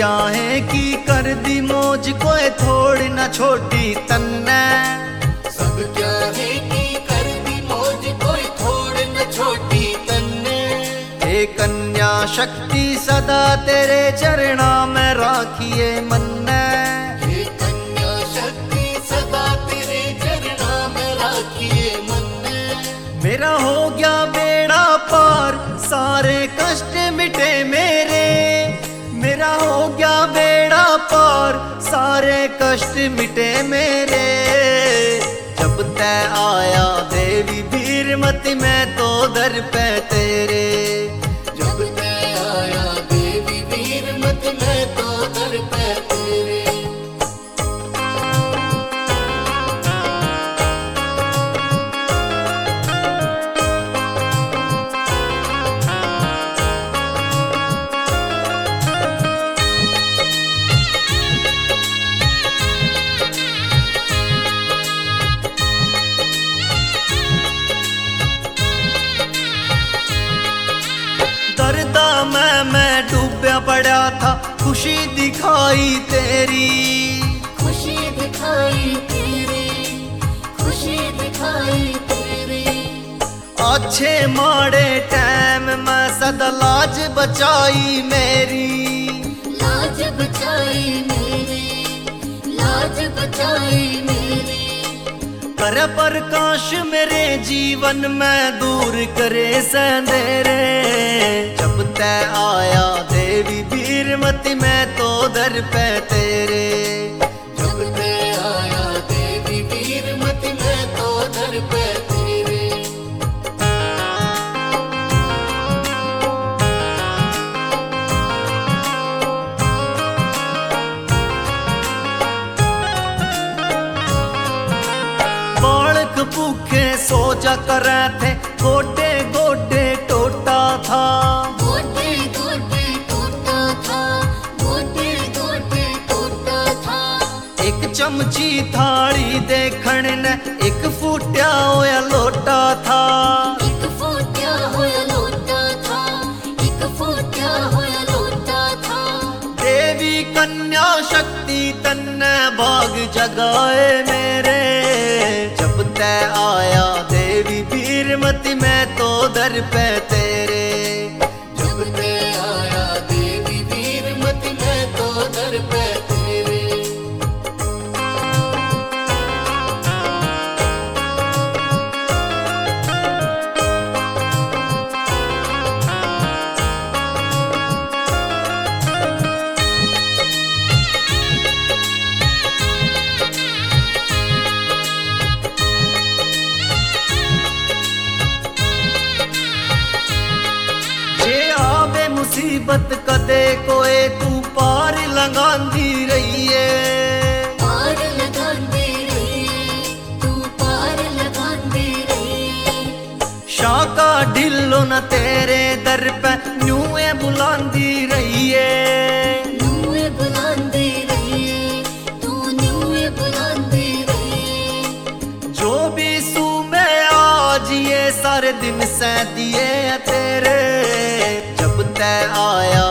क्या है कि कर दी मौज कोई थोड़ी न छोटी तन्ने। सब क्या है कि कर दी मौज कोई थोड़ी न छोटी तन्ने। हे कन्या शक्ति सदा तेरे चरणा में राखिए मन्ने। हे कन्या शक्ति सदा तेरे चरणा में राखिए मन्ने। मेरा हो गया बेड़ा पार सारे कष्ट मिटे मेरे। मेरा हो गया बेड़ा पार सारे कष्ट मिटे मेरे। जब तै आया देवी वीरमती मैं तो दर पे तेरे। जब तै आया देवी वीरमती मैं तो दर पे तेरे। दर्दा मैं डूबया पड़ा था खुशी दिखाई तेरी। खुशी दिखाई तेरी, खुशी दिखाई तेरी। अच्छे माड़े टाइम में सदा लाज बचाई मेरी। लाज बचाई मेरी, लाज बचाई मेरी। कर प्रकाश मेरे जीवन में दूर करे संदेरे। जब तै आया देवी वीरमती मैं तो दर पे तेरे। जब तै आया देवी वीरमती मैं तो दर पे तेरे। बालक भूखे सोचा करे थे गोडे गोडे टोटा था। गोडे गोडे टूटा था, गोडे गोडे टूटा था। एक चमची थाली देखण ने एक फूटिया होया लोटा था। एक फूटिया होया लोटा था, एक फूटिया होया लोटा था। देवी कन्या शक्ति तन्ने भाग जगाए मेरे। जब तै आया देवी वीरमती मैं तो दर पे तेरे। जब तै आया देवी वीरमती मैं तो दर पे तेरे। जे आवे मुसीबत कदे कोई तू पार लगांदी रहिए। पार लगांदी रहिए, तू पार लगांदी रहिए। शाका ढिल्लो न तेरे दर पे न्यूए बुलांदी रहिए। न्यूए बुलांदी रहिए, तू न्यूए बुलांदी रहिए। जो भी सू में आज ये सारे दिन से दिए तेरे। जब तै आया